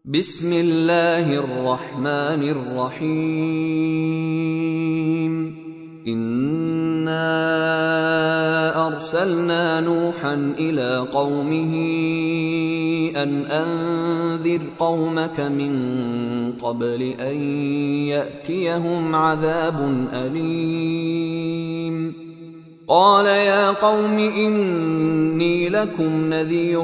بسم الله الرحمن الرحيم. إنا أرسلنا نوحا إلى قومه أن أنذر قومك من قبل أن يأتيهم عذاب أليم. قال يا قوم إني لكم نذير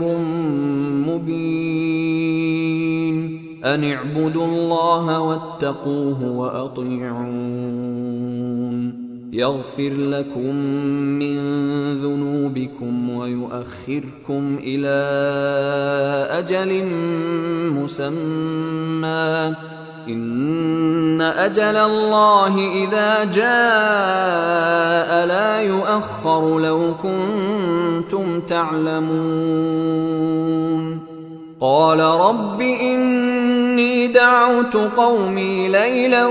مبين، أن اعبدوا الله واتقوه وأطيعون، يغفر لكم من ذنوبكم ويؤخركم إلى أجل مسمى، إن أجل الله إذا جاء لا يؤخر لو كنتم تعلمون. قال رب إني دعوت قومي ليلا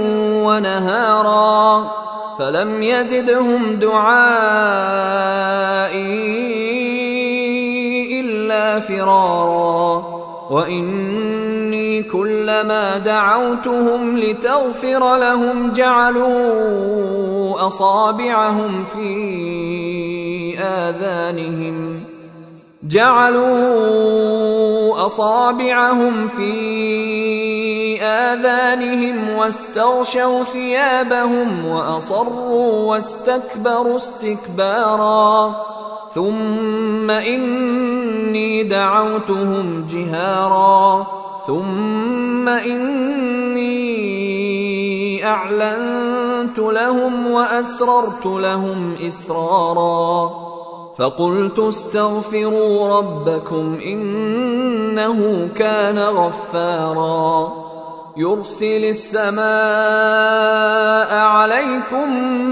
ونهارا فلم يزدهم دعائي إلا فرارا، وإني كلما دعوتهم لتغفر لهم جعلوا أصابعهم في آذانهم واستغشوا ثيابهم وأصروا واستكبروا استكبارا. ثم إني دعوتهم جهارا ثم إني أعلنت لهم وأسررت لهم إسرارا، فقلت استغفروا ربكم إنه كان غفارا، يرسل السماء عليكم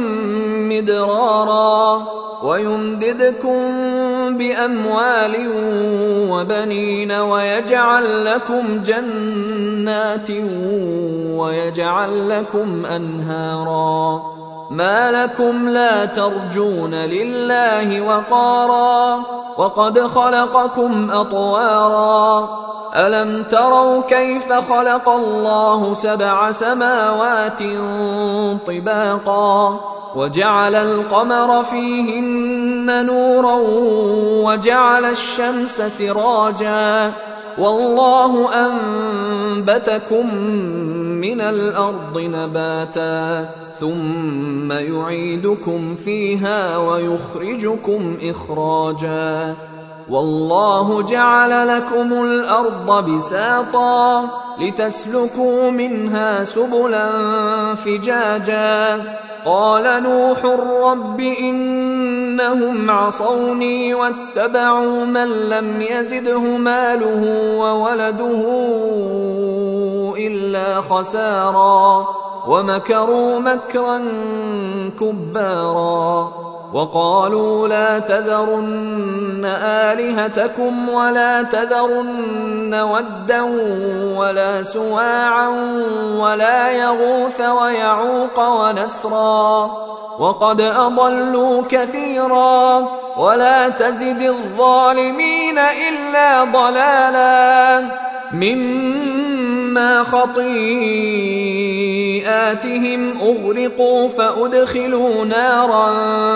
مدرارا ويمددكم بأموال وبنين ويجعل لكم جنات ويجعل لكم أنهارا. ما لكم لا ترجون لله وقارا وقد خلقكم أطوارا. ألم تروا كيف خلق الله 7 سماوات طباقا وجعل القمر فيهن نورا وجعل الشمس سراجا، والله أنبتكم من الأرض نباتا ثم يعيدكم فيها ويخرجكم إخراجا، والله جعل لكم الأرض بساطا لتسلكوا منها سبلا فجاجا. قال نوح رب إنهم عصوني واتبعوا من لم يزده ماله وولده إلا خسارا، ومكروا مكرا كبارا. وقالوا لا تذرن آلهتكم ولا تذرن ودا ولا سواعا ولا يغوث ويعوق ونسرا، وقد أضلوا كثيرا، ولا تزد الظالمين إلا ضلالا. مما خطيئاتهم أغرقوا فأدخلوا نارا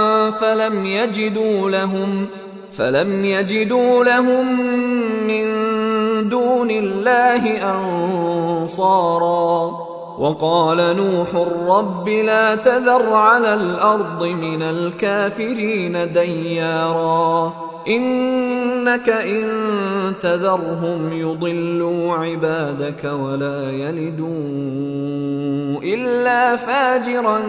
فلم يجدوا لهم من دون الله أنصارا. وقال نوح رب لا تذر على الأرض من الكافرين ديارا، إنك إن تذرهم يضلوا عبادك ولا يلدوا إلا فاجرا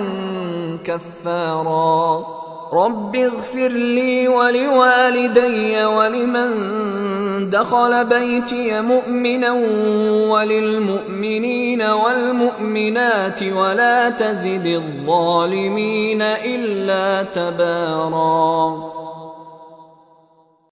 كفارا. رب اغفر لي ولوالدي ولمن دخل بيتي مؤمنا وللمؤمنين والمؤمنات ولا تزد الظالمين إلا تبارا.